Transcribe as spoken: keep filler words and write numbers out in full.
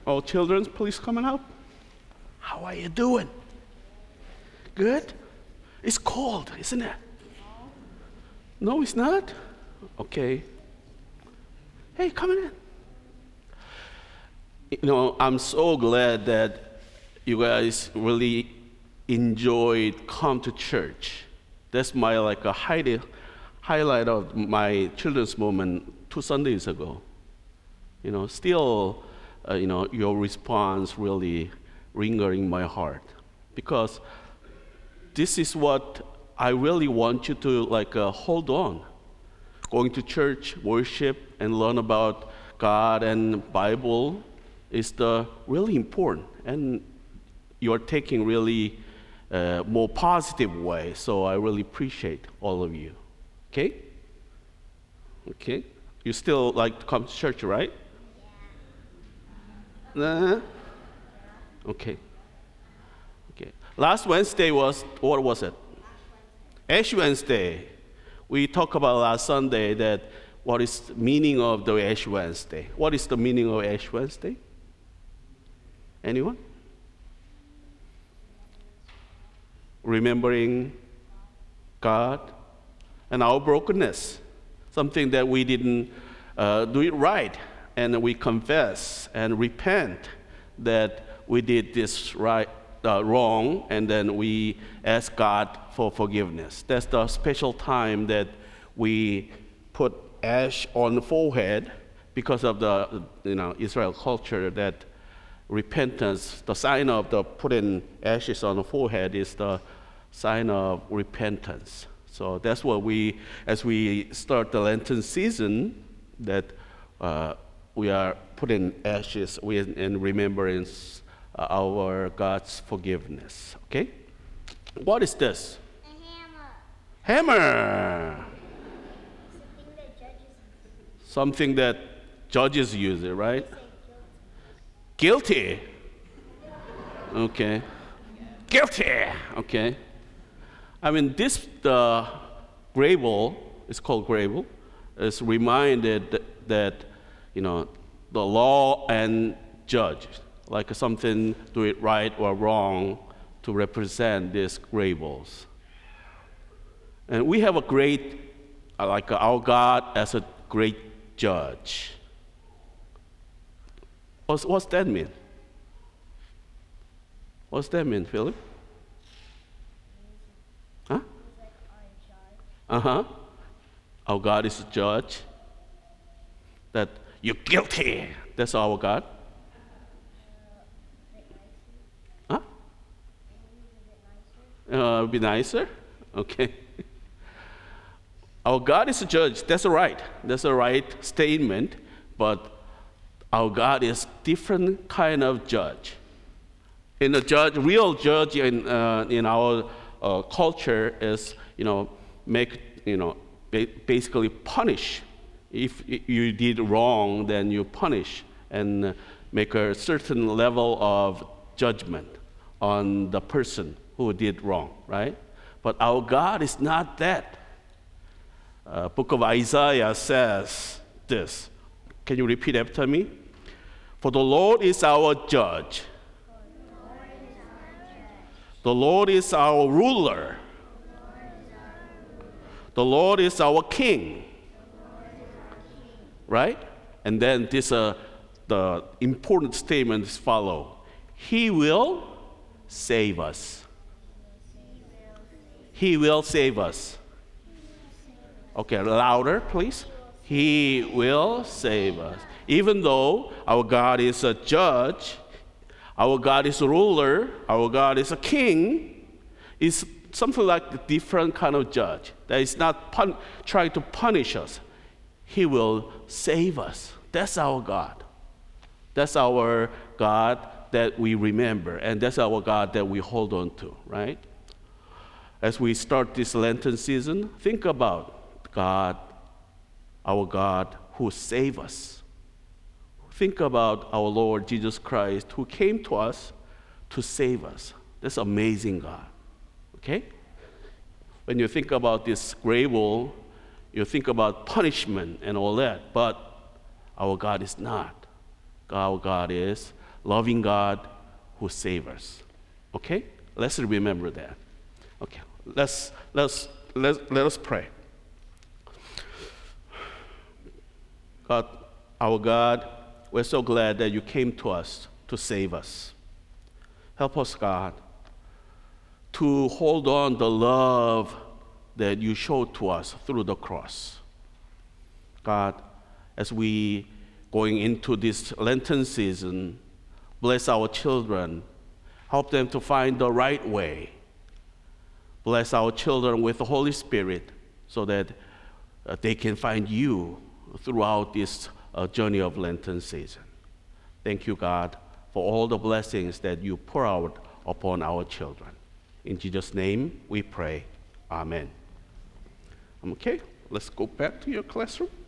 All children, please come and help. How are you doing? Good? It's cold, isn't it? No, it's not? Okay. Hey, come in. You know, I'm so glad that you guys really enjoyed come to church. That's my like a highlight highlight of my children's moment two Sundays ago. You know, still, uh, you know, your response really lingering in my heart, because this is what I really want you to like uh, hold on. Going to church, worship, and learn about God and Bible is the really important, and you're taking really uh, more positive way. So I really appreciate all of you. Okay? Okay. You still like to come to church, right? Yeah. Uh, okay. Okay. Last Wednesday was, what was it? Ash Wednesday. We talked about last Sunday that what is the meaning of the Ash Wednesday. What is the meaning of Ash Wednesday? Anyone? Remembering God and our brokenness, something that we didn't uh, do it right, and we confess and repent that we did this right, uh, wrong, and then we ask God for forgiveness. That's the special time that we put ash on the forehead because of the you know Israel culture that repentance, the sign of the putting ashes on the forehead is the sign of repentance. So that's what we, as we start the Lenten season, that uh, we are putting ashes in remembrance uh, our God's forgiveness. Okay? What is this? A hammer. Hammer. Something that judges Something that judges use it, right? Guilty. Okay. Guilty. Okay. I mean, this the Grable, it's called Grable, is reminded that, that you know the law and judge, like something do it right or wrong, to represent these Grables. And we have a great, uh, like uh, our God as a great judge. What's, what's that mean? What's that mean, Philip? Huh? Uh-huh. Our God is a judge. That you're guilty. That's our God. Huh? Uh, be nicer? Okay. Our God is a judge. That's right. That's a right statement. But our God is different kind of judge. In a judge, real judge in uh, in our uh, culture is you know make you know ba- basically punish. If you did wrong, then you punish and make a certain level of judgment on the person who did wrong, right? But our God is not that. Uh, Book of Isaiah says this. Can you repeat after me? For the Lord is our judge. The Lord is our ruler. The Lord is our king. Right? And then this, uh, the important statements follow. He will save us. He will save us. Okay, louder, please. He will save us. Even though our God is a judge, our God is a ruler, our God is a king, is something like a different kind of judge that is not pun- trying to punish us. He will save us. That's our God. That's our God that we remember, and that's our God that we hold on to, right? As we start this Lenten season, think about God, our God who saved us. Think about our Lord Jesus Christ who came to us to save us. That's amazing God. Okay? When you think about this grave, you think about punishment and all that, but our God is not. Our God is loving God who saves us. Okay? Let's remember that. Okay, let's, let's, let's, let us pray. God, our God, we're so glad that you came to us to save us. Help us, God, to hold on the love that you showed to us through the cross. God, as we going into this Lenten season, bless our children. Help them to find the right way. Bless our children with the Holy Spirit so that uh, they can find you throughout this uh, journey of Lenten season. Thank you, God, for all the blessings that you pour out upon our children. In Jesus' name we pray. Amen. Okay, let's go back to your classroom.